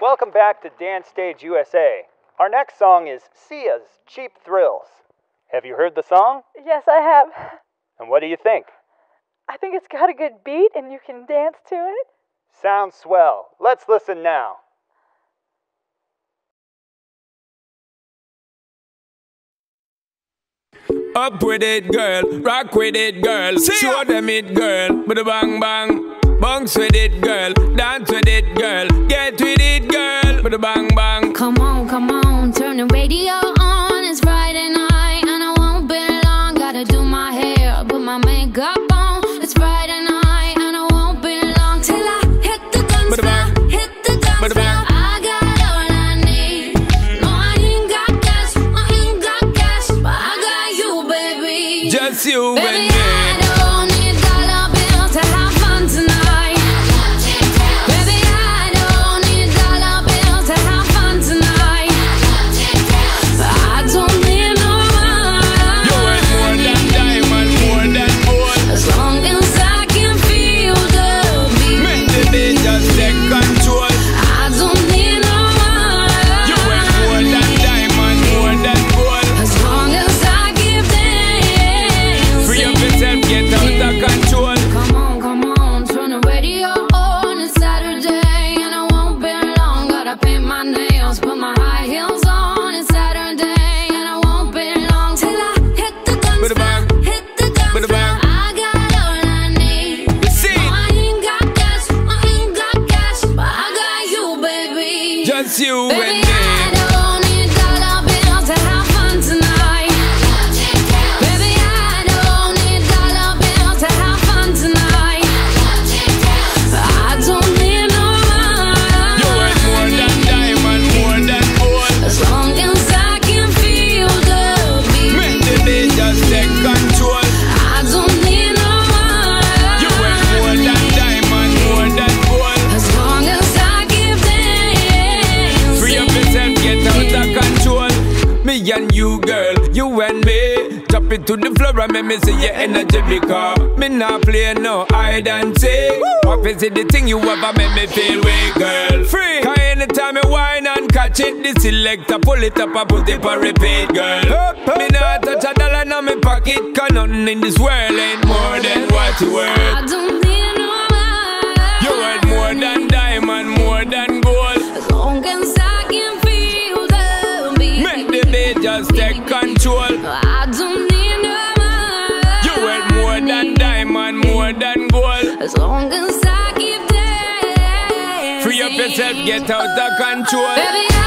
Welcome back to Dance Stage USA. Our next song is Sia's Cheap Thrills. Have you heard the song? Yes, I have. And what do you think? I think it's got a good beat and you can dance to it. Sounds swell. Let's listen now. Up with it, girl. Rock with it, girl. Show them it, girl. With a bang bang. Bounce with it, girl. Dance with it, girl. Get with it, girl. With a bang bang. Come on, turn the radio on. It's Friday night and I won't be long. Gotta do my hair, put my makeup on. It's Friday night and I won't be long till I hit the guns now. Hit the guns now. I got all I need. No, I ain't got cash, but I got you, baby. Just you Baby, and me. I don't need dollar bills to have fun tonight. Baby, I don't need dollar bills to have fun tonight. I don't need no money. You ain't more than diamond, more than gold. As long as I can feel the beat. Make the beat just take control. I don't need no money. You ain't more than diamond, more than gold. As long as I give dance. Free up yourself, get out of control. Come on, turn the radio on. It's Saturday and I won't be long. Gotta paint my nails, put my high heels on. It's Saturday and I won't be long till I hit the guns With a now. bang. Hit the guns With a bang. now. I got all I need. See? No, I ain't got cash, but I got you, baby. Just you and Baby, me. I don't need dollar bills to have fun tonight. Baby, I don't need dollar bills to have fun tonight. I don't need no You ain't more money. than diamond, more than gold. As long as I can feel the Make beat. the beat just take control. I don't need no You ain't more than money. diamond, more than gold. As long as I give dance. Free up yourself, get out of control. Me and you, girl, you and me. Drop it to the floor and make me see your energy because me not play no hide and seek. What is it the thing you ever make me feel way, girl? Free. Cause anytime you whine and catch it, the selector pull it up and put it on repeat, girl. Me not touch a dollar in my pocket, cause nothing in this world ain't more than what you worth. I don't need no money. You worth more than diamond, more than gold. As long as I can feel the beat. Make the beat just take control. I don't need no money. You worth more than diamond, more than gold. As long as I keep dancing. Free up yourself, get out of control. Baby,